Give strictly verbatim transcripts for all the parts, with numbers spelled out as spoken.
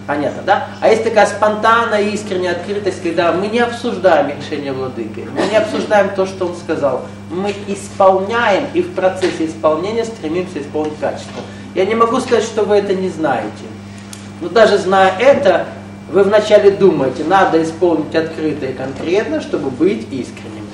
Понятно, да? А есть такая спонтанная, искренняя открытость, когда мы не обсуждаем решение владыки, мы не обсуждаем то, что он сказал, мы исполняем и в процессе исполнения стремимся исполнить качество. Я не могу сказать, что вы это не знаете. Но даже зная это, вы вначале думаете, надо исполнить открыто и конкретно, чтобы быть искренним.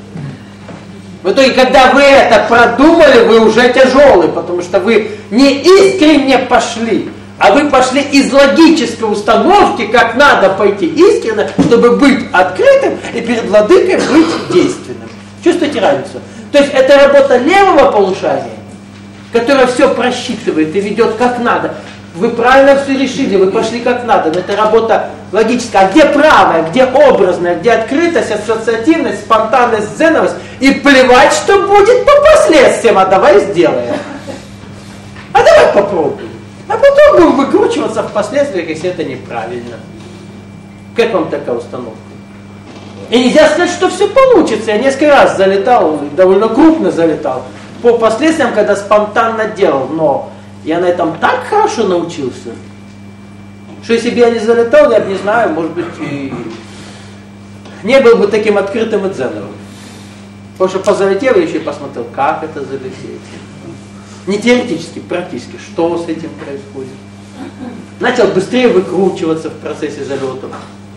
В итоге, когда вы это продумали, вы уже тяжелый, потому что вы не искренне пошли, а вы пошли из логической установки, как надо пойти искренне, чтобы быть открытым и перед владыкой быть действенным. Чувствуете разницу? То есть это работа левого полушария, которая все просчитывает и ведет как надо. Вы правильно все решили, вы пошли как надо, но это работа логическая. А где правая, где образная, где открытость, ассоциативность, спонтанность, дзеновость? И плевать, что будет по последствиям, а давай сделаем. А давай попробуем. А потом будем выкручиваться в последствиях, если это неправильно. Как вам такая установка? И нельзя сказать, что все получится. Я несколько раз залетал, довольно крупно залетал, по последствиям, когда спонтанно делал, но я на этом так хорошо научился, что если бы я не залетал, я бы, не знаю, может быть, и не был бы таким открытым и дзеновым. Потому что позалетел, я еще и посмотрел, как это залететь. Не теоретически, практически, что с этим происходит. Начал быстрее выкручиваться в процессе залета.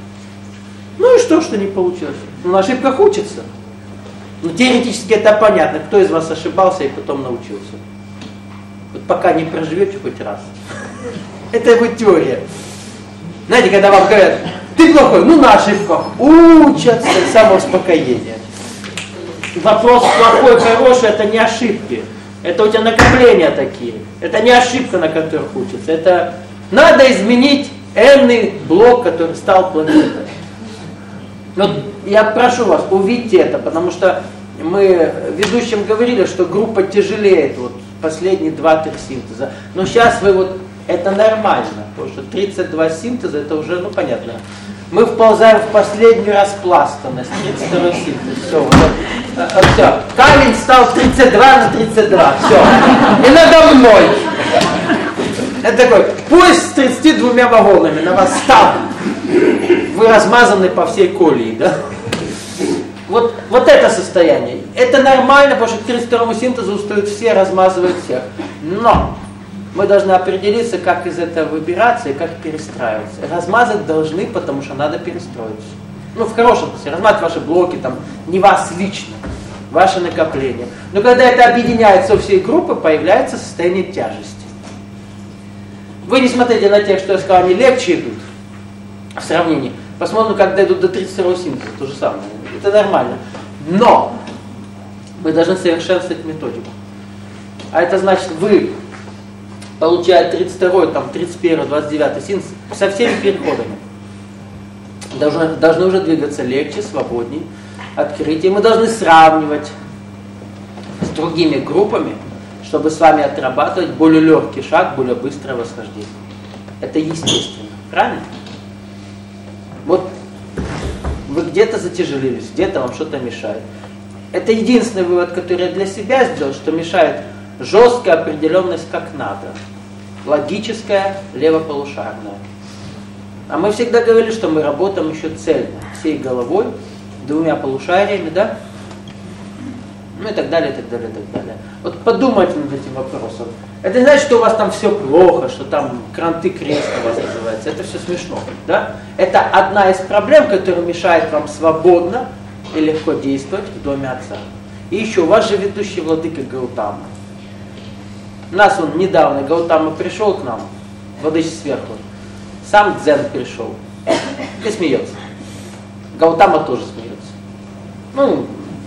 Ну и что, что не получилось? Ну, на ошибках учатся. Ну, теоретически это понятно, кто из вас ошибался и потом научился. Вот пока не проживете хоть раз. Это его теория. Знаете, когда вам говорят, ты плохой, ну на ошибках учатся, самоуспокоение. Вопрос плохой, хороший, это не ошибки. Это у тебя накопления такие. Это не ошибка, на которых учатся. Это надо изменить n-ный блок, который стал планетой. Вот я прошу вас, увидьте это, потому что мы ведущим говорили, что группа тяжелеет, вот последние два-три синтеза. Но сейчас вы вот, это нормально, потому что тридцать два синтеза, это уже, ну понятно. Мы вползаем в последнюю распластанность, тридцать второй синтез, все, вот, а, все. Камень стал тридцать два на тридцать два, все. И надо мной. Это такой, поезд с тридцатью двумя вагонами на вас стал. Вы размазаны по всей колее, да? Вот, вот это состояние. Это нормально, потому что к тридцать второму синтезу устают все, размазывают всех. Но мы должны определиться, как из этого выбираться и как перестраиваться. Размазать должны, потому что надо перестроиться. Ну, в хорошем смысле. Размазать ваши блоки, там, не вас лично, ваше накопление. Но когда это объединяется у всей группы, появляется состояние тяжести. Вы не смотрите на тех, что я сказал, они легче идут в сравнении. Посмотрим, когда идут до тридцать второго синтеза, то же самое. Это нормально. Но вы должны совершенствовать методику. А это значит, вы, получая тридцать второй, там, тридцать первый, двадцать девятый синтез, со всеми переходами, должны, должны уже двигаться легче, свободнее, открытие. Мы должны сравнивать с другими группами, чтобы с вами отрабатывать более легкий шаг, более быстрое восхождение. Это естественно. Правильно? Вот вы где-то затяжелились, где-то вам что-то мешает. Это единственный вывод, который я для себя сделал, что мешает жесткая определенность как надо. Логическая, левополушарная. А мы всегда говорили, что мы работаем еще цельно, всей головой, двумя полушариями, да? Ну и так далее, и так далее, и так далее. Вот подумайте над этим вопросом. Это не значит, что у вас там все плохо, что там кранты крест у вас называется. Это все смешно, да? Это одна из проблем, которая мешает вам свободно и легко действовать в доме Отца. И еще, у вас же ведущий владыка Гаутама. У нас он недавно, Гаутама пришел к нам, владычий сверху. Сам Дзен пришел и смеется. Гаутама тоже смеется. Ну,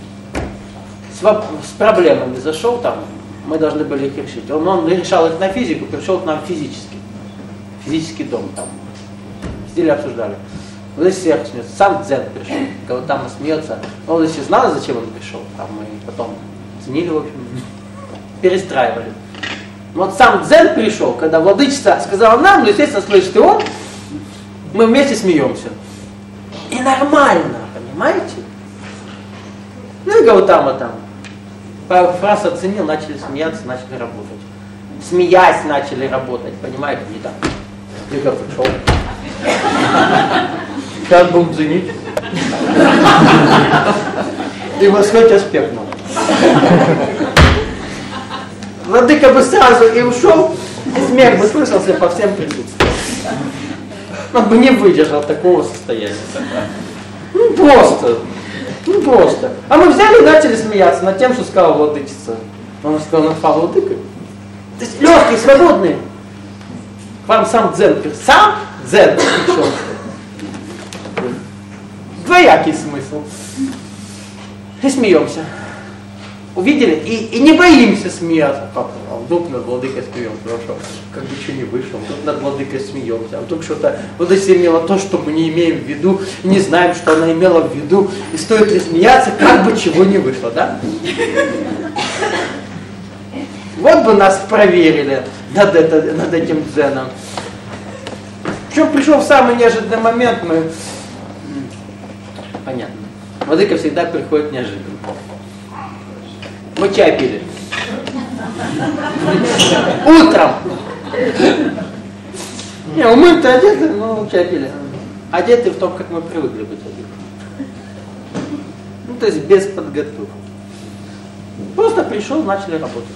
с, с проблемами зашел там, мы должны были их решить. Он, он решал их на физику, пришел к нам физически. Физический дом там. Сидели, обсуждали. Владычий сверху смеется. Сам Дзен пришел. Гаутама смеется. Он владычий знал, зачем он пришел. Там мы потом ценили, в общем, перестраивали. Вот сам Дзен пришел, когда владычица сказала нам, ну, естественно, слышит и он, мы вместе смеемся. И нормально, понимаете? Ну и Гаутама там пару фраз оценил, начали смеяться, начали работать. Смеясь начали работать, понимаете, не так. Владыка пришел. Сейчас будем ценить. И восходить аспектно. Владыка бы сразу и ушел, и смех бы слышался по всем присутствиям. Он бы не выдержал такого состояния. Ну просто, ну просто. А мы взяли и начали смеяться над тем, что сказал владычица. Он сказал, над владыкой. То есть легкий, свободный. Вам сам дзен, сам дзен пришел. Двоякий смысл. И смеемся. Увидели? И, и не боимся смеяться. Папа, а вдруг над владыкой смеемся, хорошо. Как бы что не вышло, вдруг над владыкой смеемся. А вдруг что-то, вот если имела то, что мы не имеем в виду, и не знаем, что она имела в виду, и стоит ли смеяться, как бы чего не вышло, да? Вот бы нас проверили над, это, над этим дзеном. Причем пришел в самый неожиданный момент, мы... Понятно. Владыка всегда приходит неожиданно. Мы чай пили. Утром. Не, умыты одеты, но чай пили. Одеты в том, как мы привыкли быть одеты. Ну, то есть без подготовки. Просто пришел, начали работать.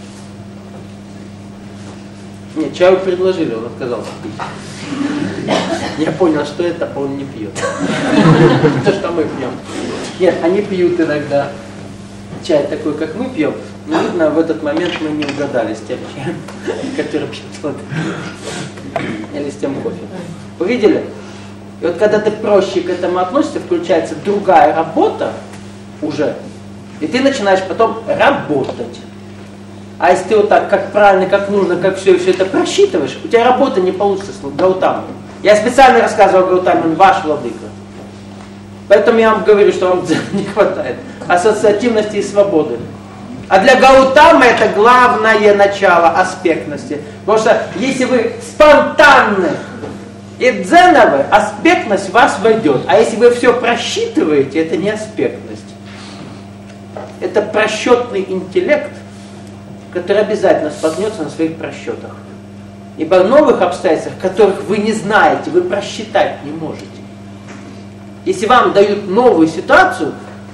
Нет, чаю предложили, он отказался пить. Я понял, что это он не пьет. То, что мы пьем. Нет, они пьют иногда. Чай такой, как мы пьем, но видно, в этот момент мы не угадали с тем чаем, который пьет Владыка. Или с тем кофе. Увидели? И вот когда ты проще к этому относишься, включается другая работа уже, и ты начинаешь потом работать. А если ты вот так, как правильно, как нужно, как все, все это просчитываешь, у тебя работа не получится с Гаутамой. Я специально рассказывал Гаутаме, он ваш владыка. Поэтому я вам говорю, что вам не хватает ассоциативности и свободы. А для Гаутамы это главное начало аспектности. Потому что если вы спонтанны и дзеновы, аспектность в вас войдет. А если вы все просчитываете, это не аспектность. Это просчетный интеллект, который обязательно споткнется на своих просчетах. Ибо в новых обстоятельствах, которых вы не знаете, вы просчитать не можете. Если вам дают новую ситуацию,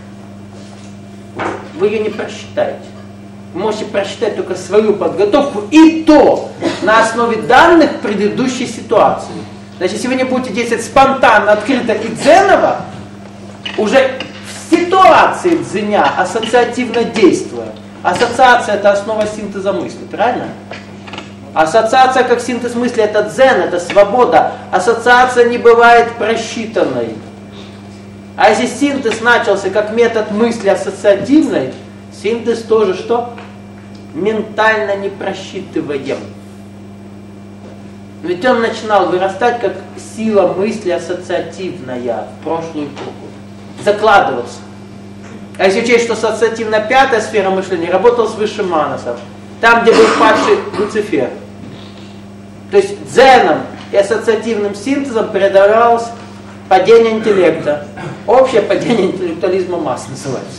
вы ее не просчитаете. Вы можете просчитать только свою подготовку, и то на основе данных предыдущей ситуации. Значит, если вы не будете действовать спонтанно, открыто и дзеново, уже в ситуации дзеня ассоциативно действуя. Ассоциация – это основа синтеза мысли, правильно? Ассоциация как синтез мысли – это дзен, это свобода. Ассоциация не бывает просчитанной. А если синтез начался как метод мысли ассоциативной, синтез тоже что? Ментально не просчитываем. Ведь он начинал вырастать как сила мысли ассоциативная в прошлую эпоху. Закладываться. А если учесть, что ассоциативная пятая сфера мышления работала с высшим манасом, там, где был падший Люцифер. То есть дзеном и ассоциативным синтезом передавалось падение интеллекта. Общее падение интеллектуализма масс называется.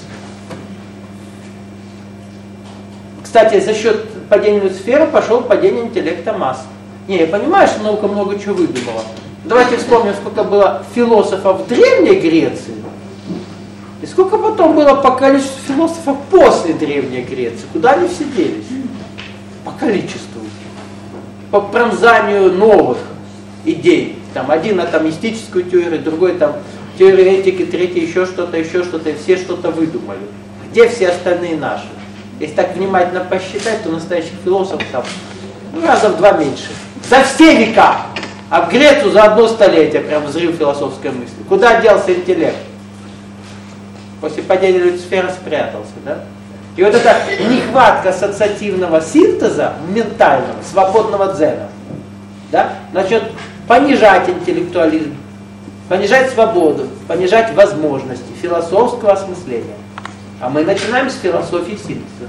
Кстати, за счет падения Люцифера пошел падение интеллекта масс. Не, я понимаю, что наука много чего выдумала. Давайте вспомним, сколько было философов в Древней Греции. И сколько потом было по количеству философов после Древней Греции. Куда они все делись? По количеству. По пронзанию новых идей. Там один атомистическую теорию, другой там теорию этики, третий еще что-то, еще что-то, и все что-то выдумали. Где все остальные наши? Если так внимательно посчитать, то настоящих философов там ну, раза в два меньше. За все века! А в Грецию за одно столетие прям взрыв философской мысли. Куда делся интеллект? После падения Люцифера спрятался, да? И вот эта нехватка ассоциативного синтеза, ментального, свободного дзена, да, начнет понижать интеллектуализм, понижать свободу, понижать возможности философского осмысления. А мы начинаем с философии синтеза.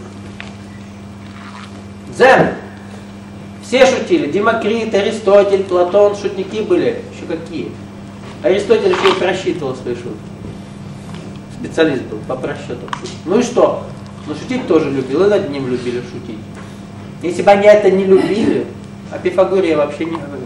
Дзен. Все шутили. Демокрит, Аристотель, Платон, шутники были. Еще какие? Аристотель еще и просчитывал свои шутки. Специалист был по просчетам. Ну и что? Ну шутить тоже любил, и над ним любили шутить. Если бы они это не любили, о Пифагоре я вообще не говорю.